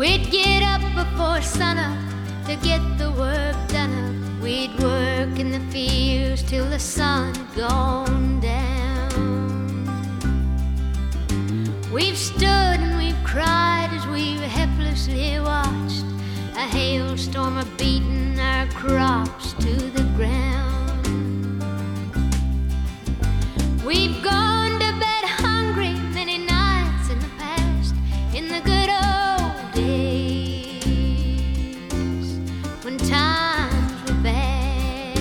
We'd get up before sunup to get the work done up. We'd work in the fields till the sun had gone down. We've stood and we've cried as we've helplessly watched a hailstorm a-beating our crops to the ground. We've gone to bed hungry many nights in the past, in the good old days when times were bad.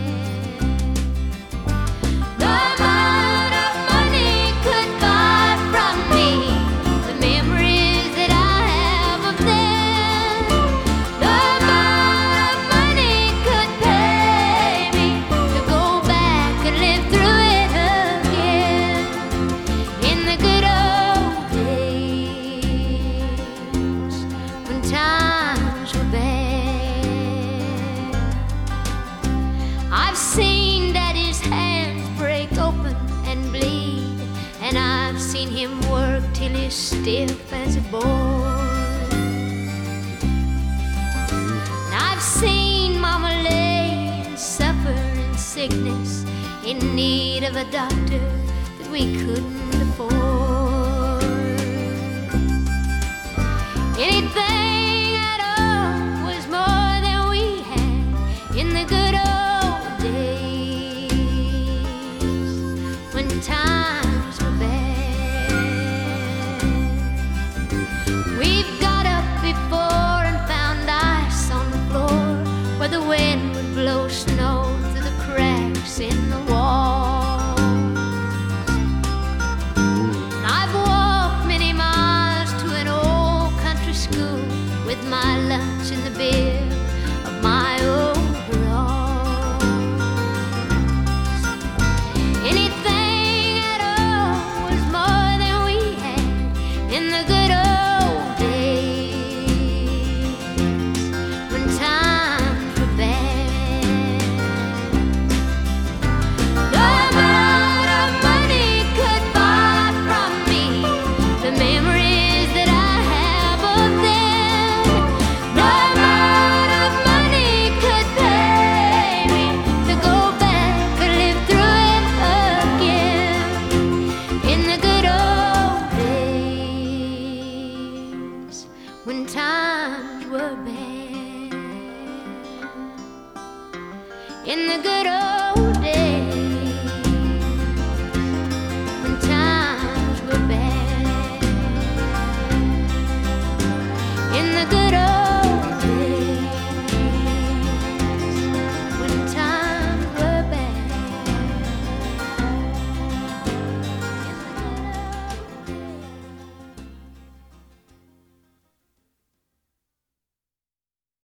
No amount of money could buy from me the memories that I have of them. No amount of money could pay me to go back and live through it again in the good old days when times were bad. I've seen Daddy's hands break open and bleed, and I've seen him work till he's stiff as a board. And I've seen Mama lay and suffer in sickness, in need of a doctor that we couldn't afford. Anything at all was more than we had in the good old days when times were bad. We've got up before and found ice on the floor where the wind would blow snow through the cracks in the walls. And I've walked many miles to an old country school with my lunch in the bib of my overalls. Anything at all was more than we had in the good old days when times were bad. No amount of money could buy from me the memories that I have of them. No amount of money could pay me to go back and live through it again in the good old days when times were bad. In the good old